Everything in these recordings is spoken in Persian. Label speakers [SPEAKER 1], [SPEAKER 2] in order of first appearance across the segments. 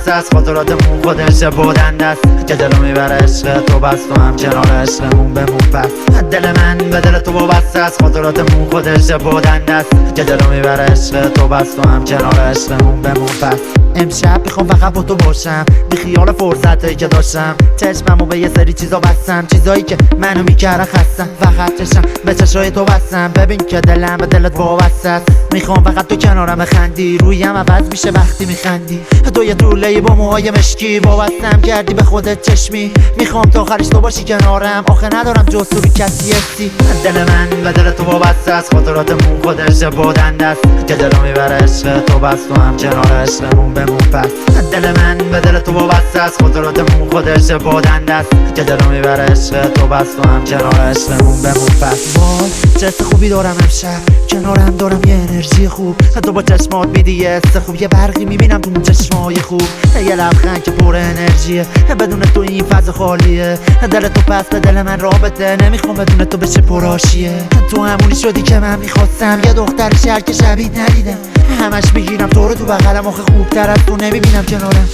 [SPEAKER 1] وابسته است، خاطراتمون خودش بودنده است که دلو میبره عشق تو، بس تو هم کنار عشقمون بمون پس. دل من به دل تو وابسته است، خاطراتمون خودش بودنده است که دلو میبره عشق تو، بس تو هم کنار عشقمون بمون پس. امشب میخوام فقط با تو باشم، بی خیال فرصتایی که داشتم، چشممو به یه سری چیزا بستم، چیزایی که منو میکردن خستم. فقط چشم به چشای تو بستم، ببین که دلم به دلت وابسته است. میخوام فقط تو کنارم بخندی، رویم عوض میشه وقتی میخندی. تو یه طوله‌ای با موهای مشکی، وابستم کردی به خودت چشمی. میخوام تا آخرش تو باشی کنارم، آخه ندارم جز تو بی کسی هستی. دل من به دل تو وابسته است، خاطراتمون خودش بودنده است که دلو میبره عشق تو، بس تو هم کنار عشقمون بمون پس. دل من به دل تو وابسته است، خاطراتمون خودش بودنده است که دلو میبره عشق تو، بس تو هم کنار عشقمون بمون پس. وای چه حس خوبی دارم امشب، کنارم دارم یه انرژی خوب. تو با چشمات میدی یه حس خوب، یه برقی میبینم تو اون چشمای خوب، یه لبخند که پر انرژیه. بدون تو این فضا خالیه، دل تو پس به دل من رابطه، نمیخوام بدون تو بشه پراشیه. تو همونی شدی که من میخواستم، یه دختر شهر که شبیه ندیدم. همش میگیرم تو رو تو بغلم، آخه خوبتر از تو نمیبینم کنارم.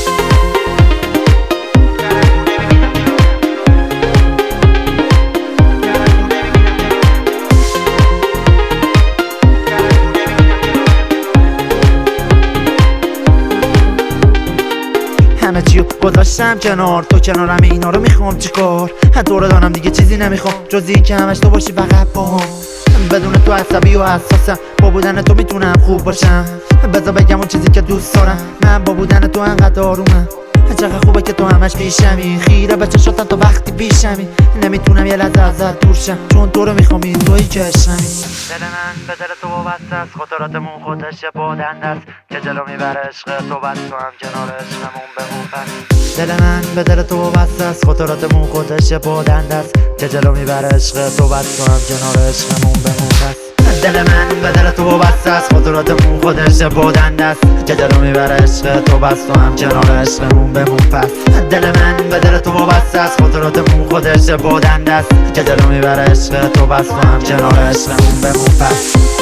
[SPEAKER 1] همه چیو گذاشتم کنار، تو کنارم، اینا رو میخوام چیکار؟ تو رو دانم دیگه چیزی نمیخوام جزی که همش تو باشی فقط باهام. بدون تو عصبی و حساسم، با بودن تو میتونم خوب باشم. بذار بگم اون چیزی که دوست دارم، من با بودن تو انقدر آرومم. چقدر خوبه که تو همش پیشمی، خیره به چشاتم تا وقتی پیشمی. نمیتونم یه لحظه ازت دور شم، چون تو رو میخوام، این تویی که عشقمی. دل من به دل تو وابسته است، خاطراتمون خودش بودنده است که جلو میبره عشق تو، بس تو هم کنار عشقمون بمون پس. دل من به دل تو وابسته است، خاطراتمون خودش بودنده است که جلو میبره عشق تو، بس تو هم کنار عشقمون بمون پس. دل من به دل تو وابسته است، خاطراتمون خودش بودنده است که دلو میبره عشق تو، بس تو هم کنار عشقمون بمون پس. دل من به دل تو وابسته است، خاطراتمون خودش بودنده است که دلو میبره عشق تو، بس تو هم کنار عشقمون بمون پس.